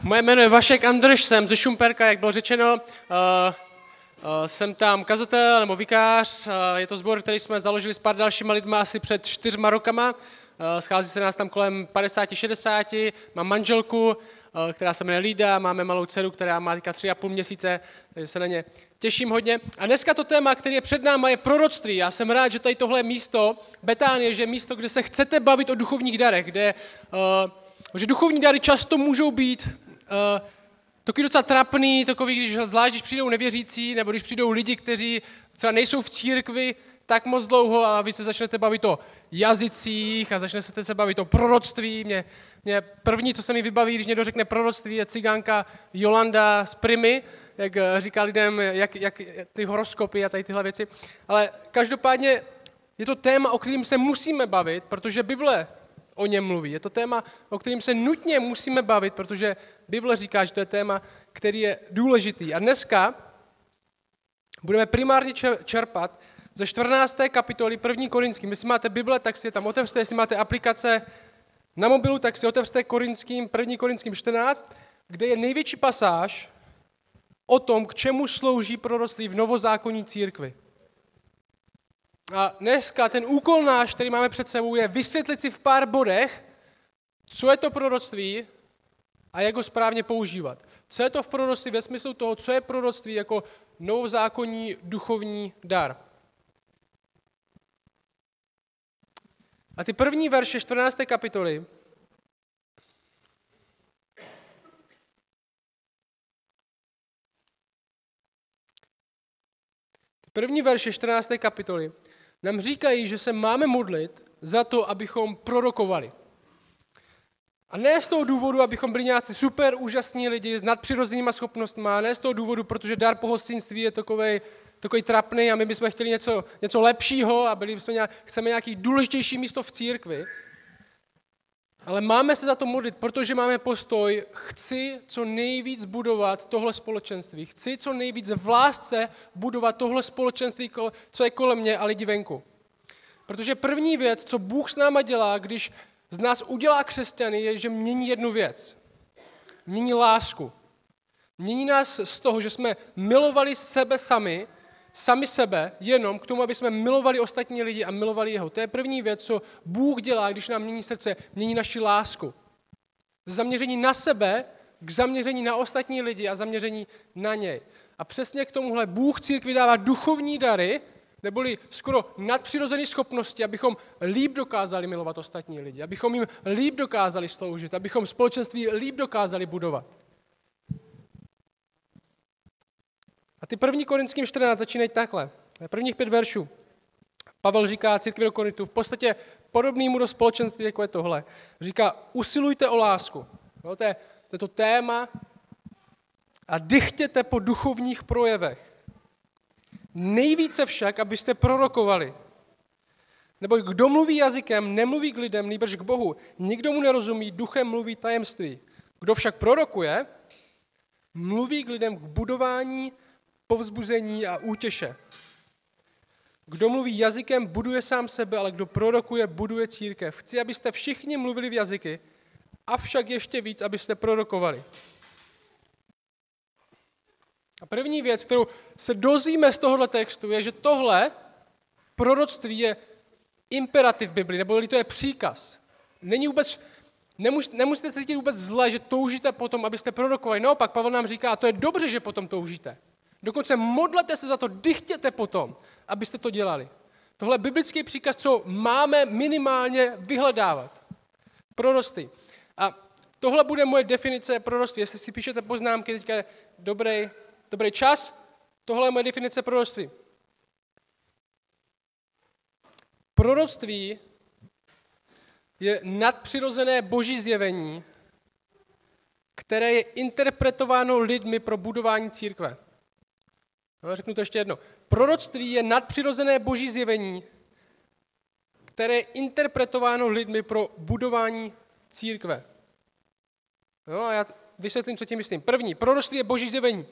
Moje jméno je Vašek Andrš, jsem ze Šumperka, jak bylo řečeno. Jsem tam kazatel nebo vikář. Je to sbor, který jsme založili s pár dalšíma lidma asi před 4 rokama. Schází se nás tam kolem 50-60. Mám manželku, která se jmenuje Lída, máme malou dceru, která má teďka 3,5 měsíce, takže se na ně těším hodně. A dneska to téma, které je před náma, je proroctví. Já jsem rád, že tady tohle je místo, Betánie, že je místo, kde se chcete bavit o duchovních darech, že duchovní dary často můžou být takový docela trapný, takový, zvlášť když přijdou nevěřící, nebo když přijdou lidi, kteří třeba nejsou v církvi tak moc dlouho a vy se začnete bavit o jazycích a začnete se bavit o proroctví. Mě první, co se mi vybaví, když někdo řekne proroctví, je cigánka Jolanda z Primy, jak říká lidem, jak ty horoskopy a tady tyhle věci. Ale každopádně je to téma, o kterém se musíme bavit, protože Bible o něm mluví. Je to téma, o kterém se nutně musíme bavit, protože Bible říká, že to je téma, který je důležitý. A dneska budeme primárně čerpat ze 14. kapitoly 1. Korinským. Jestli máte Bible, tak si je tam otevřte. Jestli máte aplikace na mobilu, tak si otevřte 1. Korinským 14, kde je největší pasáž o tom, k čemu slouží proroctví v novozákonní církvi. A dneska ten úkol náš, který máme před sebou, je vysvětlit si v pár bodech, co je to proroctví a jak ho správně používat. Co je to v proroctví ve smyslu toho, co je proroctví jako novozákonní duchovní dar. A ty první verše 14. kapitoly nám říkají, že se máme modlit za to, abychom prorokovali. A ne z toho důvodu, abychom byli nějací super úžasní lidi s nadpřirozenýma schopnostmi, ne z toho důvodu, protože dar pohostinství je takovej trapný a my bychom chtěli něco lepšího a chceme nějaký důležitější místo v církvi. Ale máme se za to modlit, protože máme postoj, chci co nejvíc budovat tohle společenství. Chci co nejvíc v lásce budovat tohle společenství, co je kolem mě a lidi venku. Protože první věc, co Bůh s náma dělá, když z nás udělá křesťany, je, že mění jednu věc. Mění lásku. Mění nás z toho, že jsme milovali sami sebe, jenom k tomu, aby jsme milovali ostatní lidi a milovali jeho. To je první věc, co Bůh dělá, když nám mění srdce, mění naši lásku. Ze zaměření na sebe k zaměření na ostatní lidi a zaměření na něj. A přesně k tomuhle Bůh církvi dává duchovní dary, neboli skoro nadpřirozené schopnosti, abychom líp dokázali milovat ostatní lidi, abychom jim líp dokázali sloužit, abychom společenství líp dokázali budovat. A ty 1. Korinským 14 začínají takhle. Prvních 5 veršů. Pavel říká církvi do Korintu, v podstatě podobnému do společenství, jako je tohle. Říká, usilujte o lásku. No, to je to téma. A dychtěte po duchovních projevech. Nejvíce však, abyste prorokovali. Nebo kdo mluví jazykem, nemluví k lidem, nýbrž k Bohu. Nikdo mu nerozumí, duchem mluví tajemství. Kdo však prorokuje, mluví k lidem k budování, povzbuzení a útěše. Kdo mluví jazykem, buduje sám sebe, ale kdo prorokuje, buduje církev. Chci, abyste všichni mluvili v jazyky, avšak ještě víc, abyste prorokovali. A první věc, kterou se dozvíme z tohohle textu, je, že tohle proroctví je imperativ v Bibli, nebo to je příkaz. Nemusíte se cítit vůbec zle, že toužíte potom, abyste prorokovali. Naopak, Pavel nám říká, a to je dobře, že potom toužíte. Dokonce modlete se za to, dychtěte potom, abyste to dělali. Tohle je biblický příkaz, co máme minimálně vyhledávat. Proroctví. A tohle bude moje definice proroctví. Jestli si píšete poznámky, teďka je dobrý čas. Tohle je moje definice proroctví. Proroctví je nadpřirozené boží zjevení, které je interpretováno lidmi pro budování církve. No, řeknu to ještě jedno. Proroctví je nadpřirozené boží zjevení, které je interpretováno lidmi pro budování církve. No a já vysvětlím, co tím myslím. První, proroctví je boží zjevení.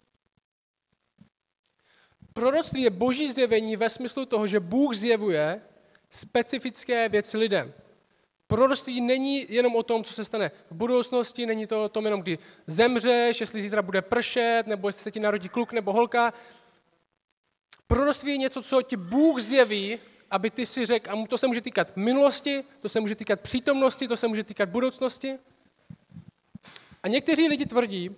Proroctví je boží zjevení ve smyslu toho, že Bůh zjevuje specifické věci lidem. Proroctví není jenom o tom, co se stane v budoucnosti, není to o tom jenom, kdy zemřeš, jestli zítra bude pršet, nebo jestli se ti narodí kluk nebo holka. Proroctví je něco, co ti Bůh zjeví, aby ty si řekl, a to se může týkat minulosti, to se může týkat přítomnosti, to se může týkat budoucnosti. A někteří lidi tvrdí,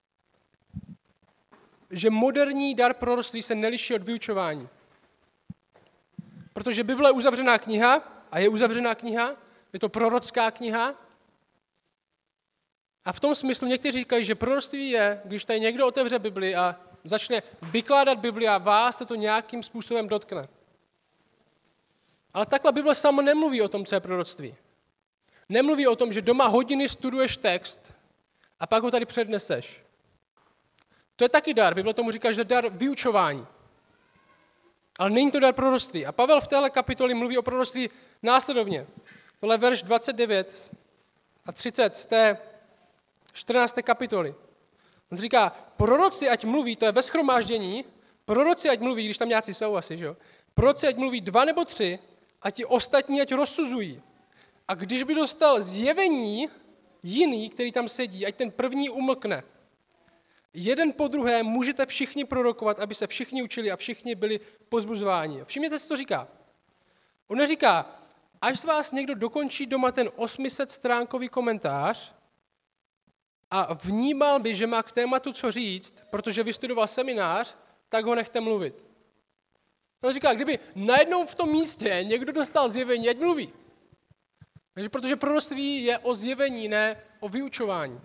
že moderní dar proroctví se neliší od vyučování. Protože Bible je uzavřená kniha, a je uzavřená kniha, je to prorocká kniha. A v tom smyslu někteří říkají, že proroctví je, když tady někdo otevře Bibli a začne vykládat Bibli a vás se to nějakým způsobem dotkne. Ale takhle Bible sama nemluví o tom, co je proroctví. Nemluví o tom, že doma hodiny studuješ text a pak ho tady předneseš. To je taky dar. Bible tomu říká, že je dar vyučování. Ale není to dar proroctví. A Pavel v téhle kapitoli mluví o proroctví následovně. Tohle je verš 29 a 30 z té 14. kapitoly. On říká, proroci ať mluví, to je ve shromáždění, proroci ať mluví, když tam nějací jsou asi, že jo? Proroci ať mluví 2 nebo 3, a ti ostatní ať rozsuzují. A když by dostal zjevení jiný, který tam sedí, ať ten první umlkne. Jeden po druhé můžete všichni prorokovat, aby se všichni učili a všichni byli pozbuzováni. Všimněte si, co říká. On neříká, až z vás někdo dokončí doma ten 800stránkový komentář a vnímal by, že má k tématu co říct, protože vystudoval seminář, tak ho nechte mluvit. On říká, kdyby najednou v tom místě někdo dostal zjevení, ať mluví. Protože proroctví je o zjevení, ne o vyučování.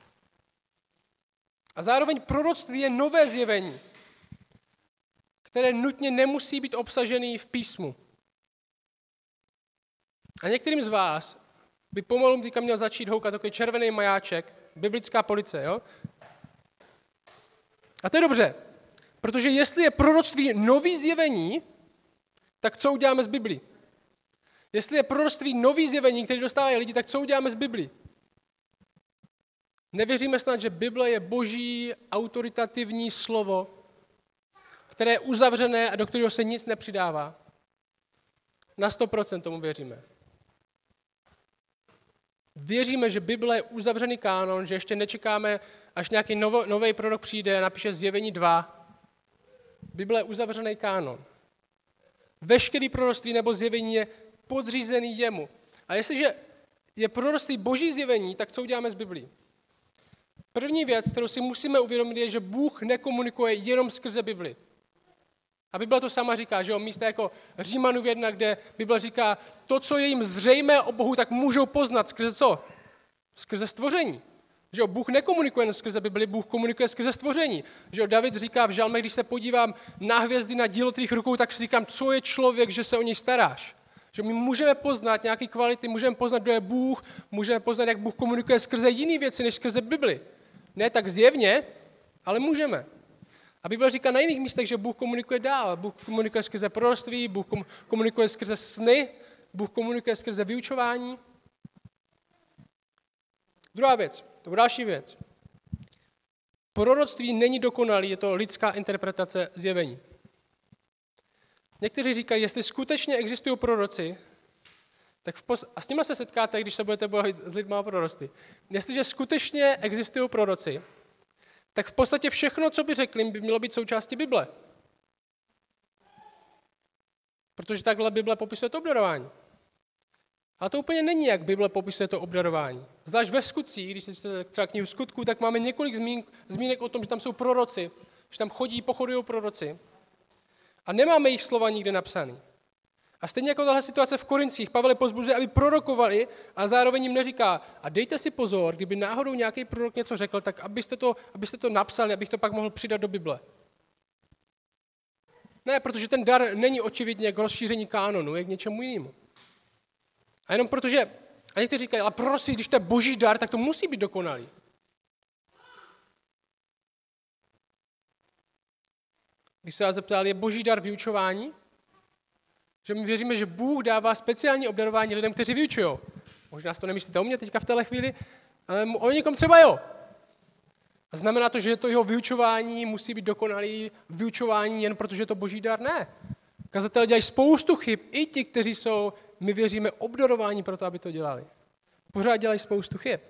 A zároveň proroctví je nové zjevení, které nutně nemusí být obsažené v písmu. A některým z vás by pomalu teďka měl začít houkat takový červený majáček, biblická policie, jo? A to je dobře, protože jestli je proroctví nový zjevení, tak co uděláme z Biblí? Jestli je proroctví nový zjevení, který dostávají lidi, tak co uděláme z Biblí? Nevěříme snad, že Bible je boží autoritativní slovo, které je uzavřené a do kterého se nic nepřidává. Na 100% tomu věříme. Věříme, že Bible je uzavřený kánon, že ještě nečekáme, až nějaký nový prorok přijde a napíše Zjevení 2. Bible je uzavřený kánon. Veškerý proroctví nebo zjevení je podřízený jemu. A jestliže je proroctví boží zjevení, tak co uděláme s Biblí? První věc, kterou si musíme uvědomit, je, že Bůh nekomunikuje jenom skrze Bibli. A Bible to sama říká, že jo, místo jako Římanův 1, kde Bible říká, to, co je jim zřejmé o Bohu, tak můžou poznat skrze co? Skrze stvoření. Že jo, Bůh nekomunikuje jen skrze Bibli, Bůh komunikuje skrze stvoření. Že jo, David říká v žalmech, když se podívám na hvězdy, na dílo tvých rukou, tak si říkám, co je člověk, že se o něj staráš. Že my můžeme poznat nějaké kvality, můžeme poznat, kdo je Bůh, můžeme poznat, jak Bůh komunikuje skrze jiné věci, než skrze Bibli. Ne tak zjevně, ale můžeme. A Bible říká na jiných místech, že Bůh komunikuje dál. Bůh komunikuje skrze proroctví, Bůh komunikuje skrze sny, Bůh komunikuje skrze vyučování. Druhá věc, to další věc. Proroctví není dokonalý, je to lidská interpretace zjevení. Někteří říkají, jestli skutečně existují proroci, tak a s nimi se setkáte, když se budete bavit s lidmi o proroctví. Jestliže skutečně existují proroci, tak v podstatě všechno, co by řekli, by mělo být součástí Bible. Protože takhle Bible popisuje to obdarování. Ale to úplně není, jak Bible popisuje to obdarování. Zvlášť ve skutcích, když si čtete třeba knihu Skutků, tak máme několik zmínek o tom, že tam jsou proroci, že tam pochodují proroci. A nemáme jejich slova nikde napsaný. A stejně jako tahle situace v Korincích, Pavel je pozbuzuje, aby prorokovali a zároveň jim neříká, a dejte si pozor, kdyby náhodou nějaký prorok něco řekl, tak abyste to napsali, abych to pak mohl přidat do Bible. Ne, protože ten dar není očividně k rozšíření kánonu, je k něčemu jinému. A jenom protože, a někteří říkají, ale proroctví, když to je boží dar, tak to musí být dokonalý. Když se vás zeptal, je boží dar vyučování? Že my věříme, že Bůh dává speciální obdarování lidem, kteří vyučují. Možná si to nemyslíte o mě teďka v téhle chvíli, ale o někom třeba jo. A znamená to, že to jeho vyučování musí být dokonalý vyučování jen protože je to boží dar? Ne. Kazatelé dělají spoustu chyb, i ti, kteří jsou my věříme obdarování pro to, aby to dělali. Pořád dělají spoustu chyb.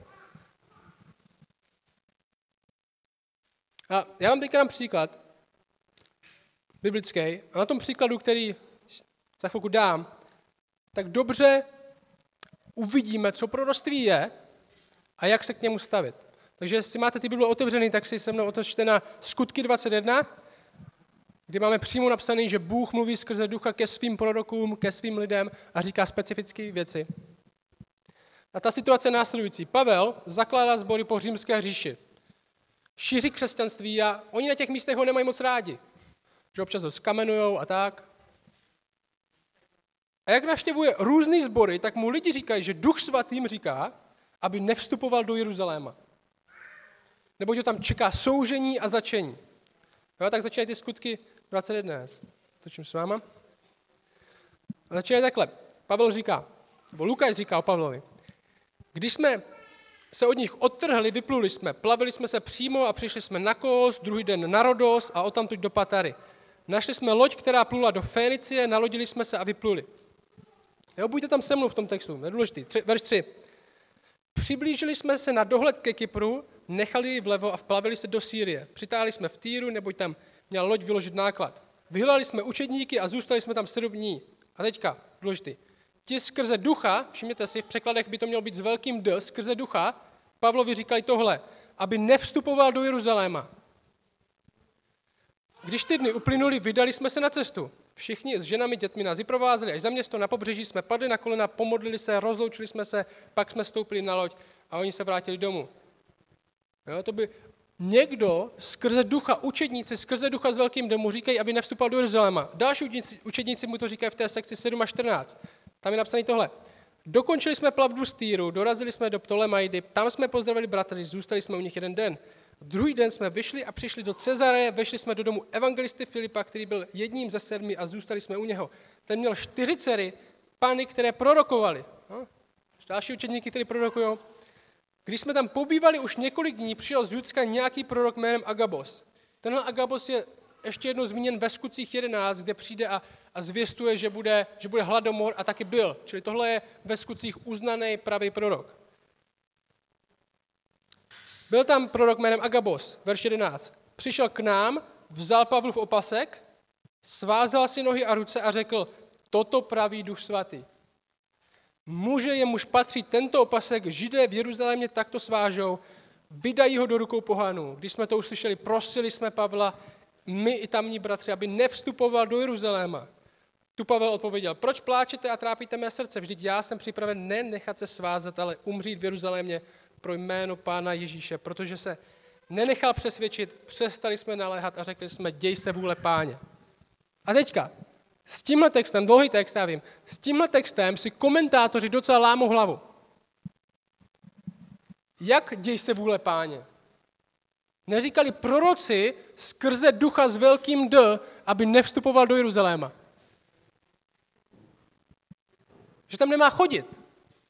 A já vám teďka dám příklad biblický. A na tom příkladu, který za chvilku dám, tak dobře uvidíme, co proroctví je a jak se k němu stavit. Takže jestli máte ty Bible otevřený, tak si se mnou otočte na Skutky 21, kde máme přímo napsaný, že Bůh mluví skrze ducha ke svým prorokům, ke svým lidem a říká specifické věci. A ta situace je následující. Pavel zakládá sbory po římské říši. Šíří křesťanství a oni na těch místech ho nemají moc rádi. Že občas ho skamenujou a tak. A jak navštěvuje různý sbory, tak mu lidi říkají, že Duch Svatý jim říká, aby nevstupoval do Jeruzaléma. Neboť ho tam čeká soužení a zatčení. No, tak začínají ty Skutky 21. Točím s váma. A začínají takhle. Pavel říká, nebo Lukáš říká o Pavlovi. Když jsme se od nich odtrhli, vypluli jsme, plavili jsme se přímo a přišli jsme na Kos, druhý den na Rodos a odtamtud do Patary. Našli jsme loď, která plula do Fénicie, nalodili jsme se a vypluli. Jo, buďte tam se mnou v tom textu, je důležitý. Verš 3. Přiblížili jsme se na dohled ke Kypru, nechali ji vlevo a vplavili se do Sýrie. Přitáhli jsme v Týru, neboť tam měla loď vyložit náklad. Vyhlali jsme učedníky a zůstali jsme tam 7 dní. A teďka, důležitý. Ti skrze ducha, všimněte si, v překladech by to mělo být s velkým D, skrze ducha, Pavlovi říkali tohle, aby nevstupoval do Jeruzaléma. Když ty dny uplynuli, vydali jsme se na cestu. Všichni s ženami, dětmi nás vyprovázeli, až za město na pobřeží jsme padli na kolena, pomodlili se, rozloučili jsme se, pak jsme stoupili na loď a oni se vrátili domů. Jo, to by někdo skrze ducha, učedníci skrze ducha s velkým domu říkají, aby nevstupoval do Jeruzaléma. Další učedníci mu to říkají v té sekci 7 až 14. Tam je napsané tohle. Dokončili jsme plavbu z Týru, dorazili jsme do Ptolemaidy, tam jsme pozdravili bratry, zůstali jsme u nich 1 den. Druhý den jsme vyšli a přišli do Cezareje, vešli jsme do domu evangelisty Filipa, který byl jedním ze 7 a zůstali jsme u něho. Ten měl 4 dcery, pány, které prorokovaly. No, další učedníky, kteří prorokují. Když jsme tam pobývali už několik dní, přijel z Judska nějaký prorok jménem Agabos. Tenhle Agabos je ještě jednou zmíněn ve Skutcích 11, kde přijde a zvěstuje, že bude hladomor a taky byl. Čili tohle je ve Skutcích uznaný pravý prorok. Byl tam prorok jménem Agabos, verš 11. Přišel k nám, vzal Pavlův opasek, svázal si nohy a ruce a řekl, toto praví Duch Svatý. Muže, jemuž patří tento opasek, Židé v Jeruzalémě takto svážou, vydají ho do rukou pohanů. Když jsme to uslyšeli, prosili jsme Pavla, my i tamní bratři, aby nevstupoval do Jeruzaléma. Tu Pavel odpověděl, proč pláčete a trápíte mé srdce? Vždyť já jsem připraven ne nechat se svázat, ale umřít v Jeruzalémě pro jméno Pána Ježíše, protože se nenechal přesvědčit, přestali jsme naléhat a řekli jsme, děj se vůle Páně. A teďka, s tímhle textem, dlouhý text, já vím, s tímhle textem si komentátoři docela lámou hlavu. Jak děj se vůle Páně? Neříkali proroci skrze ducha s velkým D, aby nevstupoval do Jeruzaléma. Že tam nemá chodit.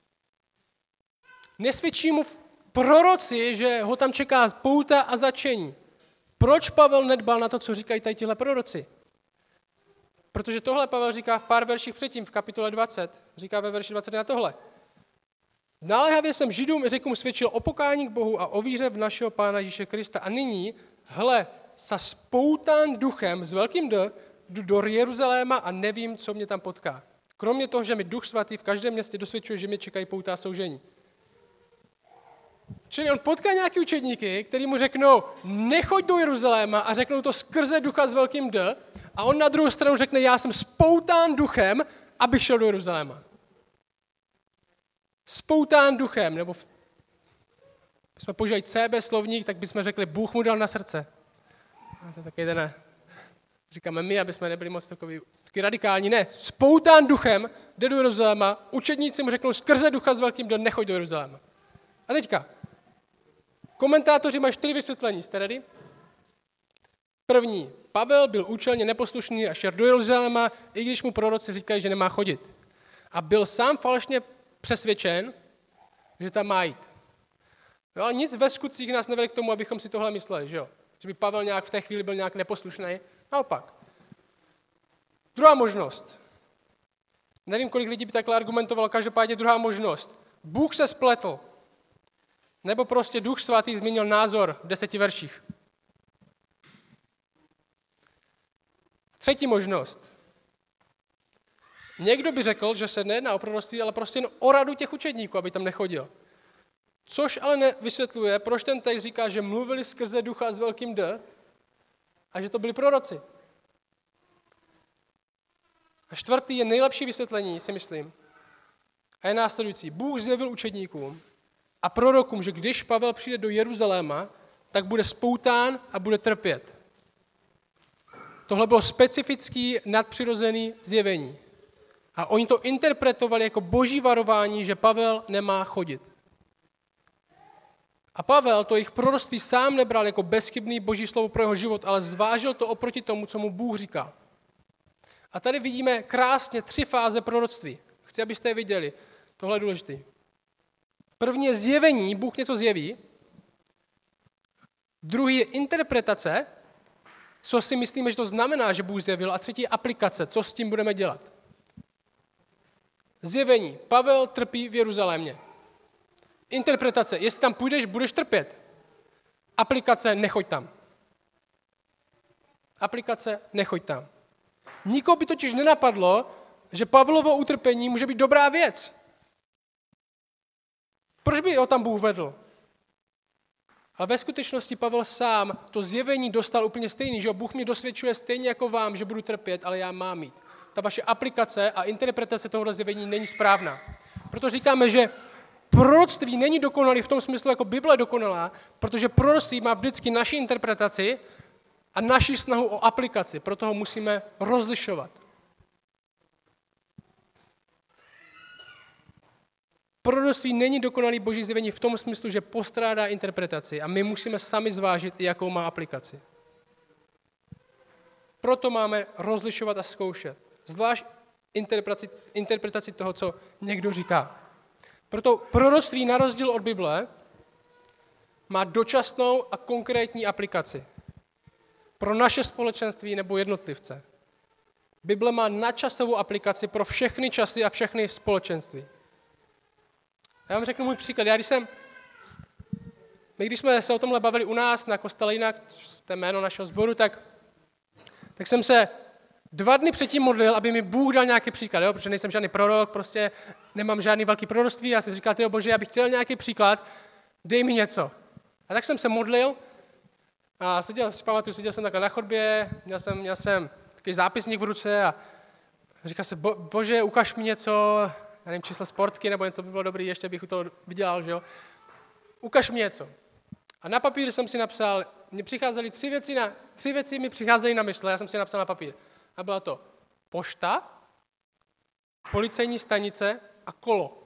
Nesvědčí mu proroci, že ho tam čeká pouta a zatčení. Proč Pavel nedbal na to, co říkají tady tihle proroci? Protože tohle Pavel říká v pár verších předtím, v kapitole 20. Říká ve verši 20 na tohle. Naléhavě jsem Židům i Řekům svědčil o pokání k Bohu a o víře v našeho Pána Ježíše Krista. A nyní, hle, sa spoután duchem s velkým D, jdu do Jeruzaléma a nevím, co mě tam potká. Kromě toho, že mi Duch Svatý v každém městě dosvědčuje, že mě čekají pouta a soužení. Čili on potká nějaký učedníky, který mu řeknou, nechoď do Jeruzaléma a řeknou to skrze ducha s velkým D a on na druhou stranu řekne, já jsem spoután duchem, abych šel do Jeruzaléma. Spoután duchem, nebo jsme použili CB slovník, tak bychom řekli, Bůh mu dal na srdce. A to je taky ne. Říkáme my, aby jsme nebyli moc takový radikální. Ne, spoután duchem, jde do Jeruzaléma, učedníci mu řeknou skrze ducha s velkým D, nechoď do Jeruzaléma. A teďka, komentátoři mají 4 vysvětlení, jste ready? První, Pavel byl účelně neposlušný a šel do Jeruzaléma, i když mu proroci říkají, že nemá chodit. A byl sám falešně přesvědčen, že tam má jít. No, ale nic ve skutcích nás nevede k tomu, abychom si tohle mysleli, že jo? Že by Pavel nějak v té chvíli byl nějak neposlušný. Naopak. Druhá možnost. Nevím, kolik lidí by takhle argumentovalo, každopádně druhá možnost. Bůh se spletl. Nebo prostě Duch svatý změnil názor v 10 verších. Třetí možnost. Někdo by řekl, že se nejedná o proroctví, ale prostě jen o radu těch učedníků, aby tam nechodil. Což ale nevysvětluje, proč ten text říká, že mluvili skrze Ducha s velkým D a že to byli proroci. A čtvrtý je nejlepší vysvětlení, si myslím. A je následující. Bůh zjevil učedníkům a prorokům, že když Pavel přijde do Jeruzaléma, tak bude spoután a bude trpět. Tohle bylo specifický nadpřirozený zjevení. A oni to interpretovali jako boží varování, že Pavel nemá chodit. A Pavel to jejich proroctví sám nebral jako bezchybný boží slovo pro jeho život, ale zvážil to oproti tomu, co mu Bůh říká. A tady vidíme krásně 3 fáze proroctví. Chci, abyste je viděli. Tohle je důležité. První je zjevení, Bůh něco zjeví. Druhý je interpretace, co si myslíme, že to znamená, že Bůh zjevil. A třetí je aplikace, co s tím budeme dělat. Zjevení. Pavel trpí v Jeruzalémě. Interpretace. Jestli tam půjdeš, budeš trpět. Aplikace. Nechoď tam. Aplikace. Nechoď tam. Nikoho by totiž nenapadlo, že Pavlovo utrpení může být dobrá věc. Proč by ho tam Bůh vedl? Ale ve skutečnosti Pavel sám to zjevení dostal úplně stejný, že Bůh mě dosvědčuje stejně jako vám, že budu trpět, ale já mám mít. Ta vaše aplikace a interpretace tohoto zjevení není správná. Proto říkáme, že proroctví není dokonalý v tom smyslu, jako Bible je dokonalá, protože proroctví má vždycky naši interpretaci a naši snahu o aplikaci. Proto ho musíme rozlišovat. Proroctví není dokonalý boží zjevení v tom smyslu, že postrádá interpretaci a my musíme sami zvážit, jakou má aplikaci. Proto máme rozlišovat a zkoušet. Zvlášť interpretaci toho, co někdo říká. Proto proroctví na rozdíl od Bible má dočasnou a konkrétní aplikaci. Pro naše společenství nebo jednotlivce. Bible má nadčasovou aplikaci pro všechny časy a všechny společenství. Já vám řeknu můj příklad. Když jsme se o tomhle bavili u nás na kostele jinak, to je jméno našeho sboru, tak jsem se 2 dny předtím modlil, aby mi Bůh dal nějaký příklad, jo? Protože nejsem žádný prorok, prostě nemám žádný velký proroctví. Já jsem říkal, Bože, já bych chtěl nějaký příklad, dej mi něco. A tak jsem se modlil a seděl jsem takhle na chodbě, měl jsem takový zápisník v ruce a říkal jsem, Bože, ukaž mi něco, já nevím, číslo sportky, nebo něco by bylo dobrý, ještě bych to vydělal, že jo. Ukaž mi něco. A na papír jsem si napsal, mně přicházely 3 věci mi přicházely na mysl, já jsem si napsal na papír. A byla to pošta, policejní stanice a kolo.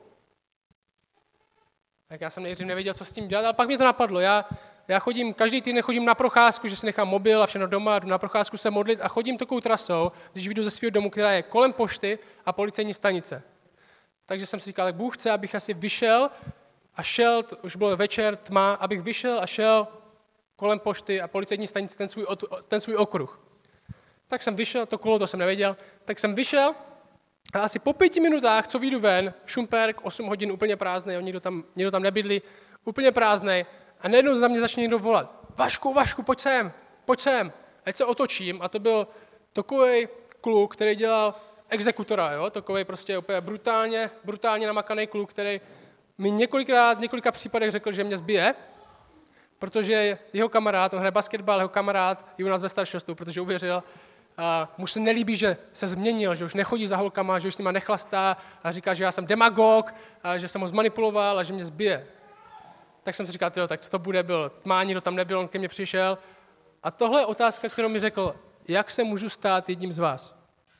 Tak já jsem nejdřív nevěděl, co s tím dělat, ale pak mě to napadlo. Já každý týden chodím na procházku, že si nechám mobil a všechno doma, jdu na procházku se modlit a chodím takovou trasou, když vyjdu ze svého domu, která je kolem pošty a policejní stanice. Takže jsem si říkal, tak Bůh chce, abych asi vyšel a šel, už bylo večer, tma, abych vyšel a šel kolem pošty a policejní stanice, ten svůj okruh. Tak jsem vyšel, to kolo, to jsem nevěděl, tak jsem vyšel a asi po 5 minutách, co vyjdu ven, Šumperk, 8 hodin úplně prázdnej, nikdo tam nebydlí, úplně prázdnej a najednou na mě začne někdo volat. Vašku, pojď sem. Ať se otočím a to byl takovej kluk, který dělal exekutora, jo? Takovej prostě úplně brutálně namakaný kluk, který mi několika případech řekl, že mě zbije, protože jeho kamarád, on hraje basketbal, jeho kamarád je u nás ve staršostu, protože uvěřil, a mu se nelíbí, že se změnil, že už nechodí za holkama, že už s nima nechlastá a říká, že já jsem demagog, a že jsem ho zmanipuloval a že mě zbije. Tak jsem si říkal, tak co to bude, byl tmá, nikdo tam nebyl, on ke mně přišel. A tohle je otázka, kterou mi řekl, jak se můžu stát jedním z vás?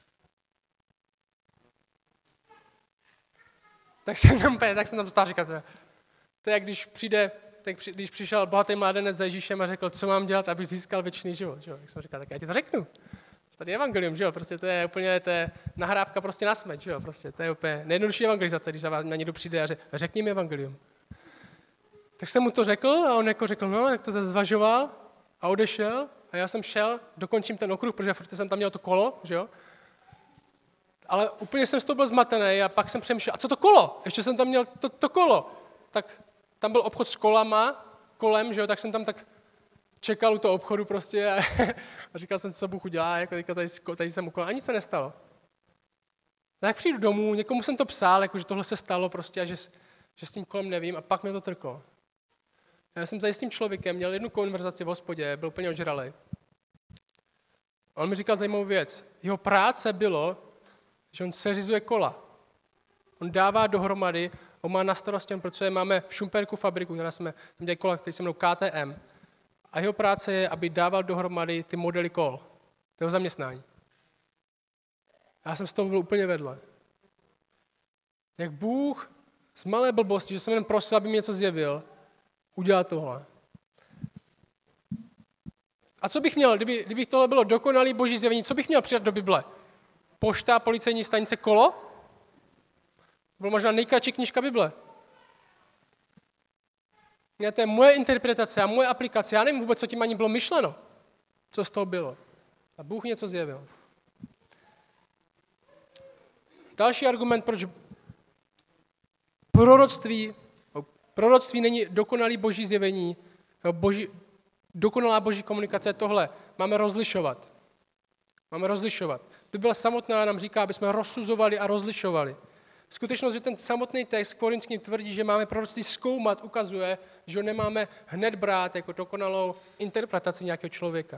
Tak jsem tam stál říkat, to je jak když přišel bohatý mládenec za Ježíšem a řekl, co mám dělat, abych získal věčný život. Že? Tak jsem říkal, tak já ti to řeknu. Tady je evangelium, že jo? Prostě to je úplně nahrávka prostě na smeč, že jo? Prostě to je úplně nejjednodušší evangelizace, když na někdo přijde a řekni mi evangelium. Tak jsem mu to řekl a on jako řekl, no, jak to zvažoval a odešel a já jsem šel, dokončím ten okruh, protože furt jsem tam měl to kolo, že jo? Ale úplně jsem z toho byl zmatený a pak jsem přemýšlel, a co to kolo? Ještě jsem tam měl to kolo. Tak tam byl obchod s kolama kolem, že jo, tak jsem tam tak čekal u toho obchodu prostě a říkal jsem, co Bůh udělá, jako teďka tady jsem okolo. A nic se nestalo. Tak přijdu domů, někomu jsem to psal, jako, že tohle se stalo prostě a že s tím kolem nevím a pak mě to trklo. Já jsem tady s tím člověkem měl jednu konverzaci v hospodě, byl úplně ožralej. A on mi říkal zajímavou věc. Jeho práce bylo, že on seřizuje kola. On dává dohromady, on má na starosti, protože máme v Šumperku fabriku, která jsme tam dělají kola, který se jmenují KTM. A jeho práce je, aby dával dohromady ty modely kol. To je jeho zaměstnání. Já jsem z toho byl úplně vedle. Jak Bůh z malé blbosti, že jsem jen prosil, aby mi něco zjevil, udělal tohle. A co bych měl, kdybych tohle bylo dokonalý boží zjevení, co bych měl přidat do Bible? Pošta, policejní stanice, kolo? To byla možná nejkratší knížka Bible. To je moje interpretace a moje aplikace. Já nevím vůbec, co tím ani bylo myšleno. Co z toho bylo. A Bůh něco zjevil. Další argument, proč proroctví není dokonalý boží zjevení, dokonalá boží komunikace je tohle. Máme rozlišovat. Bible samotná nám říká, aby jsme rozsuzovali a rozlišovali. Skutečnost, že ten samotný text korinským tvrdí, že máme proroctví zkoumat, ukazuje, že ho nemáme hned brát jako dokonalou interpretaci nějakého člověka.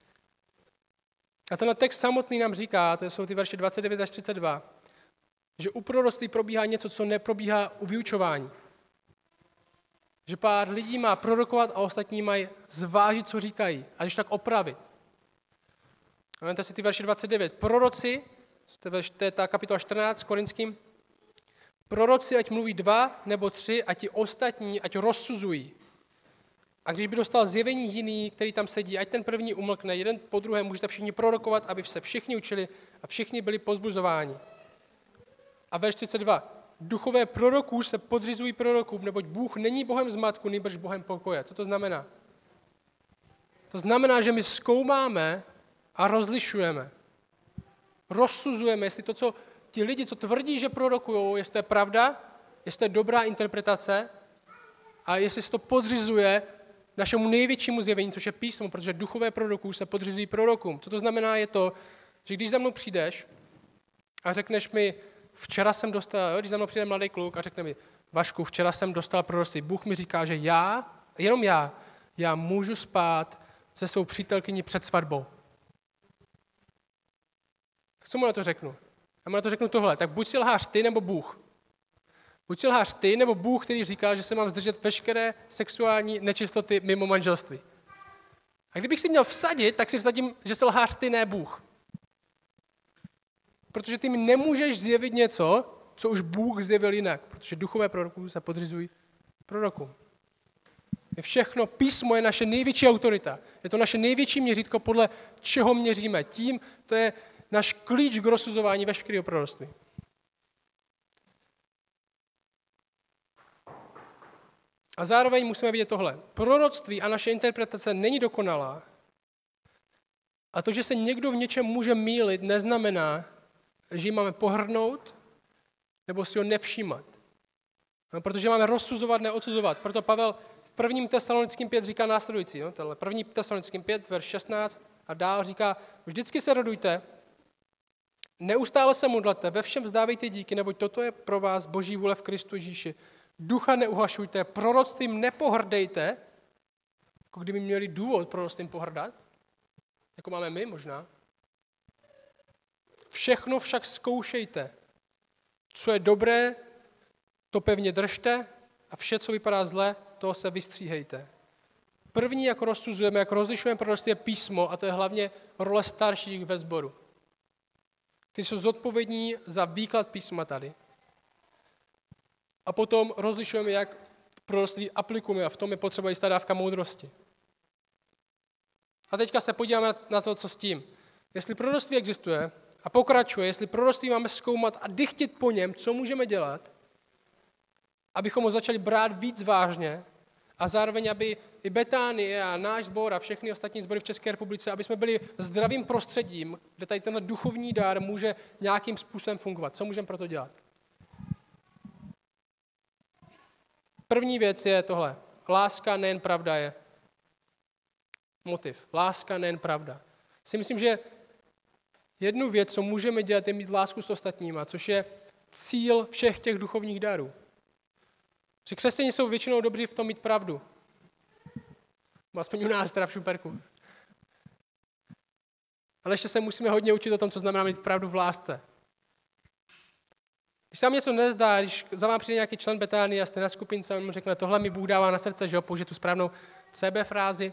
A tenhle text samotný nám říká, to jsou ty verše 29 až 32, že u proroctví probíhá něco, co neprobíhá u vyučování. Že pár lidí má prorokovat a ostatní mají zvážit, co říkají, a když tak opravit. A vemte si ty verše 29. Proroci, to je ta kapitola 14 korinským, proroci, ať mluví 2 nebo 3, a ti ostatní, ať rozsuzují. A když by dostal zjevení jiný, který tam sedí, ať ten první umlkne, jeden po druhém můžete všichni prorokovat, aby se všichni učili a všichni byli pozbuzováni. A verš 32. Duchové proroků se podřizují prorokům, neboť Bůh není Bohem zmatku, nýbrž Bohem pokoje. Co to znamená? To znamená, že my zkoumáme a rozlišujeme. Rozsuzujeme, jestli to, co ti lidi, co tvrdí, že prorokujou, jestli to je pravda, jestli to je dobrá interpretace a jestli se to podřizuje našemu největšímu zjevení, což je písmo, protože duchové proroků se podřizují prorokům. Co to znamená je to, že když za mnou přijdeš a řekneš mi, včera jsem dostal, když za mnou přijde mladý kluk a řekne mi, Vašku, včera jsem dostal proroctví, Bůh mi říká, že jenom já můžu spát se svou přítelkyní před svatbou. Co mu na to řeknu? Já mu na to řeknu tohle, tak buď si lhář ty, nebo Bůh. Buď si lhář ty, nebo Bůh, který říká, že se mám zdržet veškeré sexuální nečistoty mimo manželství. A kdybych si měl vsadit, tak si vsadím, že se lhář ty, ne Bůh. Protože ty mi nemůžeš zjevit něco, co už Bůh zjevil jinak, protože duchové proroků se podřizují prorokům. Všechno, písmo je naše největší autorita. Je to naše největší měřítko, podle čeho měříme. Tím to je náš klíč k rozsuzování veškerého proroctví. A zároveň musíme vidět tohle. Proroctví a naše interpretace není dokonalá. A to, že se někdo v něčem může mýlit, neznamená, že ji máme pohrdnout nebo si ho nevšímat. Protože máme rozsuzovat, neodsuzovat. Proto Pavel v 1. Tesalonickým 5 říká následující. 1. Tesalonickým 5, verš 16 a dál říká, vždycky se radujte, neustále se modlete, ve všem vzdávejte díky, neboť toto je pro vás Boží vůle v Kristu Ježíši. Ducha neuhašujte, proroctvím nepohrdejte, jako kdyby měli důvod proroctvím pohrdat, jako máme my možná. Všechno však zkoušejte. Co je dobré, to pevně držte a vše, co vypadá zle, toho se vystříhejte. První, jak rozsuzujeme, jak rozlišujeme proroctví, je písmo a to je hlavně role starších ve sboru. Ty jsou zodpovědní za výklad písma tady. A potom rozlišujeme, jak proroctví aplikujeme a v tom je potřeba jistá dávka moudrosti. A teďka se podíváme na to, co s tím. Jestli proroctví existuje a pokračuje, jestli proroctví máme zkoumat a dychtit po něm, co můžeme dělat, abychom ho začali brát víc vážně A zároveň, aby i Betánie a náš sbor a všechny ostatní sbory v České republice, aby jsme byli zdravým prostředím, kde tady tenhle duchovní dar může nějakým způsobem fungovat. Co můžeme pro to dělat? První věc je tohle. Láska, nejen pravda je motiv. Láska, nejen pravda. Si myslím, že jednu věc, co můžeme dělat, je mít lásku s ostatníma, což je cíl všech těch duchovních darů. Že křesťané jsou většinou dobří v tom mít pravdu. Aspoň u nás teda v Šumperku. Ale ještě se musíme hodně učit o tom, co znamená mít pravdu v lásce. Když se vám něco nezdá, když za vám přijde nějaký člen Betánie a jste na skupince a on mu řekne, tohle mi Bůh dává na srdce, že ho použije tu správnou CB frázi,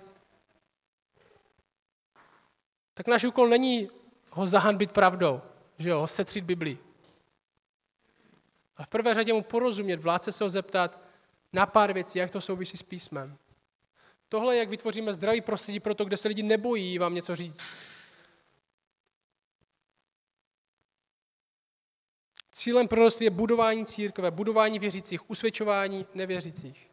tak náš úkol není ho zahanbit pravdou, že jo, ho setřít Biblii. A v prvé řadě mu porozumět, v lásce se ho zeptat na pár věcí, jak to souvisí s písmem. Tohle je, jak vytvoříme zdravý prostředí pro to, kde se lidi nebojí vám něco říct. Cílem proroctví je budování církve, budování věřících, usvědčování nevěřících.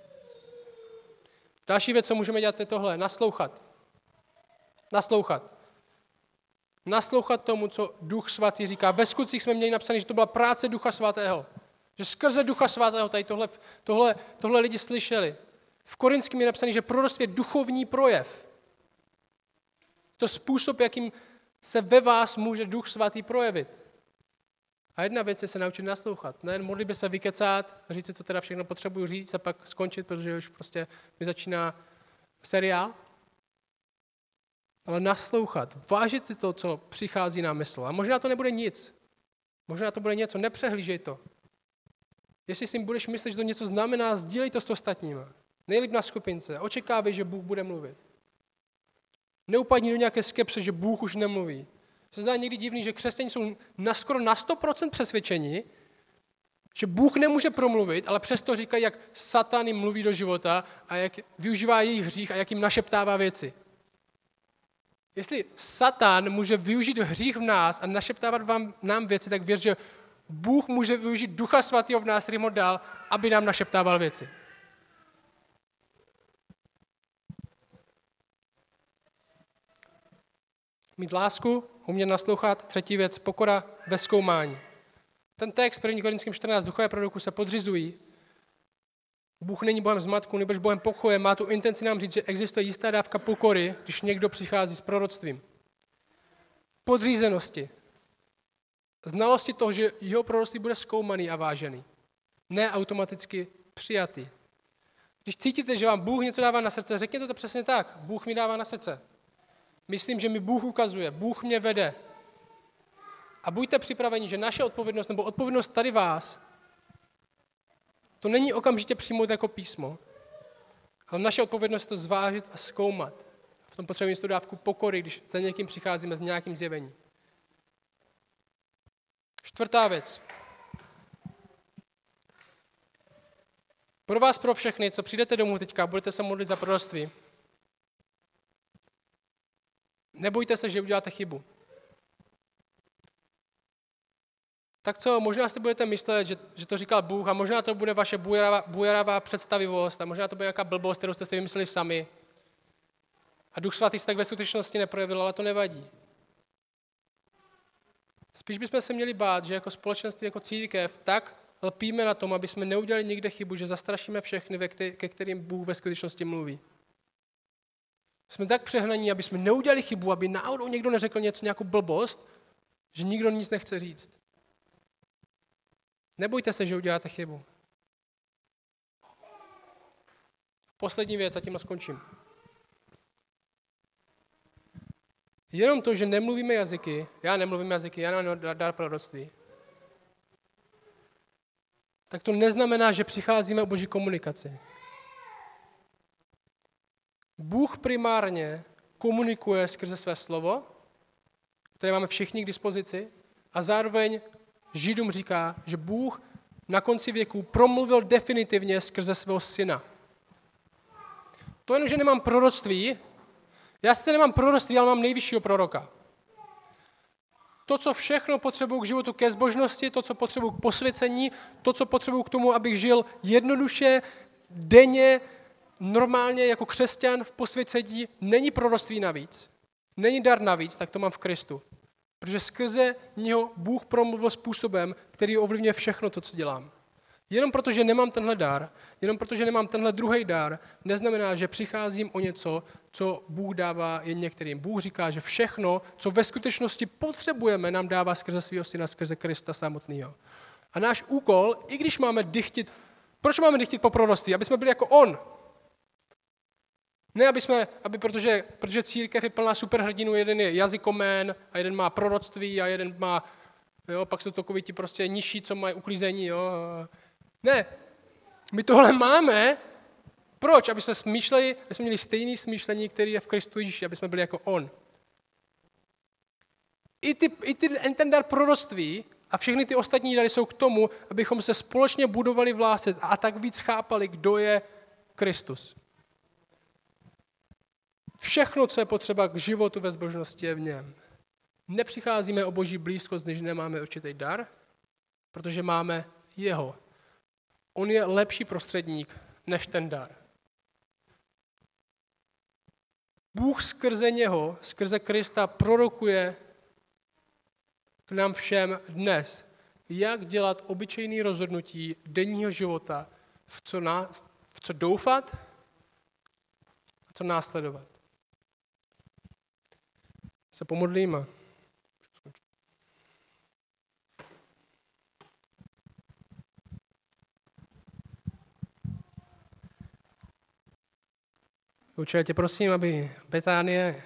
Další věc, co můžeme dělat, je tohle. Naslouchat. Naslouchat. Naslouchat tomu, co Duch Svatý říká. Ve Skutcích jsme měli napsané, že to byla práce Ducha Svatého. Že skrze Ducha Svatého tady tohle lidi slyšeli. V Korinském je napsané, že proroctví je duchovní projev. To způsob, jakým se ve vás může Duch Svatý projevit. A jedna věc je se naučit naslouchat. Nejen modlitbě se vykecat, říct si, co teda všechno potřebuju říct a pak skončit, protože už prostě mi začíná seriál. Ale naslouchat, vážit si to, co přichází na mysl. A možná to nebude nic. Možná to bude něco, nepřehlížej to. Jestli si budeš myslet, že to něco znamená, sdílej to s ostatníma. Nejlíp na skupince. Očekávej, že Bůh bude mluvit. Neupadni do nějaké skepse, že Bůh už nemluví. Se zdá někdy divný, že křesťané jsou skoro na 100% přesvědčeni, že Bůh nemůže promluvit, ale přesto říkají, jak Satan jim mluví do života a jak využívá jejich hřích a jak jim našeptává věci. Jestli Satan může využít hřích v nás a našeptávat nám věci, tak věř, že Bůh může využít Ducha Svatého v nás, který mu dal, aby nám našeptával věci. Mít lásku, umět naslouchat. Třetí věc, pokora ve zkoumání. Ten text 1. Korinským 14, duchové proroků se podřizují. Bůh není Bohem zmatku, nebož Bohem pokoje. Má tu intenci nám říct, že existuje jistá dávka pokory, když někdo přichází s proroctvím. Podřízenosti. Znalosti toho, že jeho proroctví bude zkoumaný a vážený. Ne automaticky přijatý. Když cítíte, že vám Bůh něco dává na srdce, řekněte to přesně tak. Bůh mi dává na srdce. Myslím, že mi Bůh ukazuje, Bůh mě vede. A buďte připraveni, že naše odpovědnost, nebo odpovědnost tady vás, to není okamžitě přijmout jako písmo, ale naše odpovědnost je to zvážit a zkoumat. V tom potřebujeme tu dávku pokory, když za někým přicházíme s nějakým zjevením. Čtvrtá věc. Pro vás, pro všechny, co přijdete domů teďka, budete se modlit za proroctví. Nebojte se, že uděláte chybu. Tak co, možná si budete myslet, že to říkal Bůh a možná to bude vaše bujaravá představivost a možná to bude nějaká blbost, kterou jste si vymysleli sami. A Duch Svatý se tak ve skutečnosti neprojevil, ale to nevadí. Spíš bychom se měli bát, že jako společenství, jako církev, tak lpíme na tom, aby jsme neudělali nikde chybu, že zastrašíme všechny, ke kterým Bůh ve skutečnosti mluví. Jsme tak přehnaní, aby jsme neudělali chybu, aby náhodou někdo neřekl nějakou blbost, že nikdo nic nechce říct. Nebojte se, že uděláte chybu. Poslední věc, a tím skončím. Jenom to, že nemluvíme jazyky, já nemluvím jazyky, já nemám dar proroctví, tak to neznamená, že přicházíme o Boží komunikaci. Bůh primárně komunikuje skrze své slovo, které máme všichni k dispozici, a zároveň Židům říká, že Bůh na konci věku promluvil definitivně skrze svého syna. To jenom, že nemám proroctví, já sice nemám proroctví, ale mám nejvyššího proroka. To, co všechno potřebuji k životu, ke zbožnosti, to, co potřebuji k posvěcení, to, co potřebuji k tomu, abych žil jednoduše, denně, normálně jako křesťan v posvěcení není proroctví navíc, není dar navíc, tak to mám v Kristu. Protože skrze něho Bůh promluvil způsobem, který ovlivňuje všechno to, co dělám. Jenom protože nemám tenhle dar, jenom protože nemám tenhle druhý dar, neznamená, že přicházím o něco, co Bůh dává jen některým. Bůh říká, že všechno, co ve skutečnosti potřebujeme, nám dává skrze svého syna, skrze Krista samotného. A náš úkol, i když máme dychtit, proč máme dychtit po proroctví? Aby jsme byli jako on. Ne, protože církev je plná superhrdinů, jeden je jazykomén a jeden má proroctví a jeden má, pak jsou takoví ti prostě nižší, co mají uklízení. Ne, my tohle máme. Proč? Aby jsme smýšleli, aby jsme měli stejné smýšlení, které je v Kristu Ježíši, aby jsme byli jako on. Ten dar proroctví a všechny ty ostatní dary jsou k tomu, abychom se společně budovali v lásce a tak víc chápali, kdo je Kristus. Všechno, co je potřeba k životu ve zbožnosti, je v něm. Nepřicházíme o Boží blízkost, když nemáme určitý dar, protože máme jeho. On je lepší prostředník než ten dar. Bůh skrze něho, skrze Krista prorokuje k nám všem dnes, jak dělat obyčejné rozhodnutí denního života, v co doufat a co následovat. Se pomodlíme. Otče, já tě prosím, aby Betánie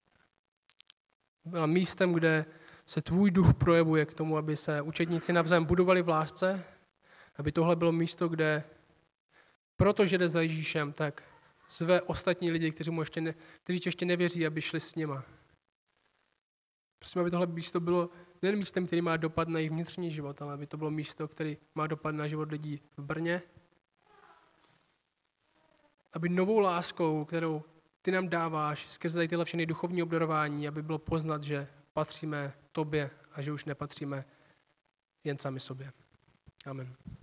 byla místem, kde se tvůj duch projevuje k tomu, aby se učedníci navzájem budovali v lásce, aby tohle bylo místo, kde protože jde za Ježíšem, tak zve ostatní lidi, kteří ještě nevěří, aby šli s nima. Prosím, aby tohle místo bylo nejen místem, který má dopad na jejich vnitřní život, ale aby to bylo místo, který má dopad na život lidí v Brně. Aby novou láskou, kterou ty nám dáváš, skrze tyhle všechny duchovní obdarování, aby bylo poznat, že patříme tobě a že už nepatříme jen sami sobě. Amen.